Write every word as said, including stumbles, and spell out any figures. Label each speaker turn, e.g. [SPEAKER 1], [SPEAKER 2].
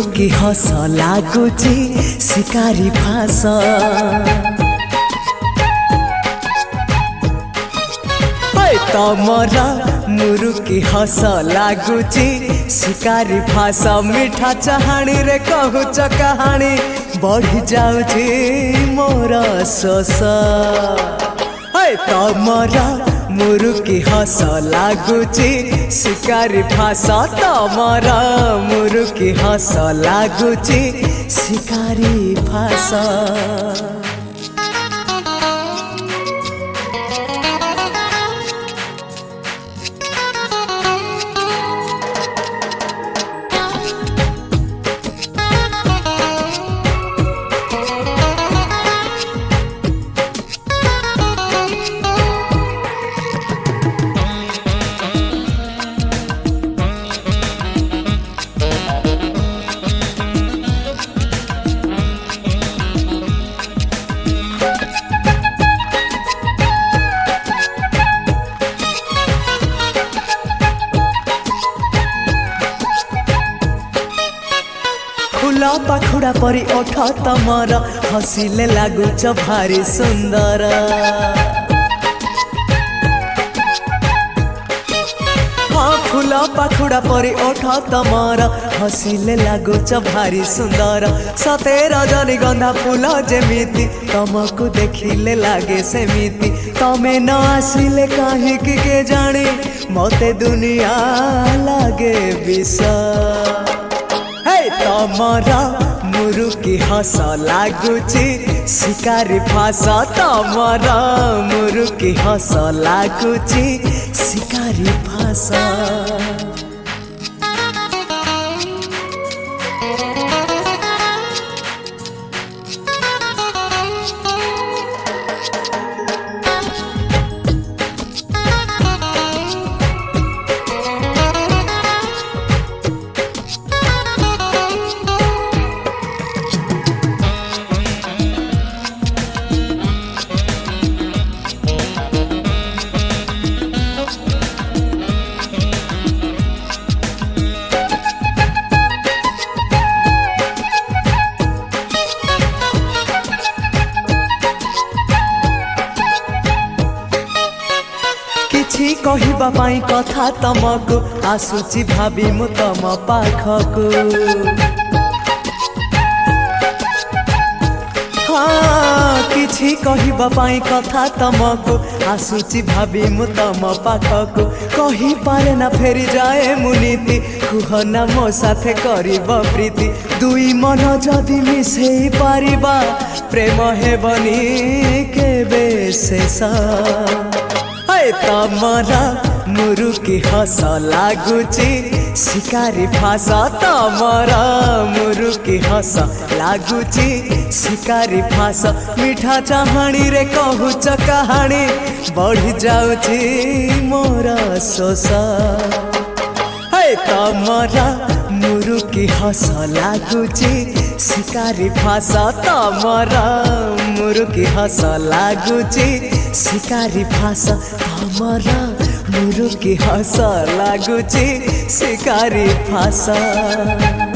[SPEAKER 1] मुरुकी हस लागुची शिकारी फास तमरा मुरुकी हस लागुची शिकारी फास मीठा चाहाणी रे कहूच कहानी बढ़ी जाउची मोर सस तमरा मुरुकी हस लागुची शिकारी फास तमरा मुरुकी हस लागुची शिकारी फास फूल पाखुड़ा परी ओठ तमर हसिले लागुच भारी सुंदर हाँ फूल पाखुड़ा परी ओठ तमर हसिले लागुच भारी सुंदर सते रजनी गंधा फूल जेमिति तमको देखिले लागे सेमिति तमे न आसिले काहे कि के जाने मते दुनिया लागे विष तमरा मुरुकी हस लागुची शिकारी फास तमरा मुरुकी हस लागुची शिकारी फास किछि कहिबा पाई कथा तमको आसुची भाबी मु तम पाखको हाँ किछि कहिबा पाई कथा तमको आसुची भाबी मु तम पाखको कहि पारे ना फेरी जाए मुनीति कुहना मो साथे करिब प्रीति दुई मन जदि मिसेई पारिबा प्रेम हेबनी केबे शेष तमरा मुरुकी हस लागुची शिकारी फास तमरा मुरुकी हस लागुची शिकारी फास मीठा चाहाणी रे कहूच कहानी बढ़ी जाउची मोर सस तमरा मुरुकी हस लागुची शिकारी फास तमरा मुरुकी हस लागुची शिकारी फास तमरा मुरुकी हस लागुची शिकारी फास।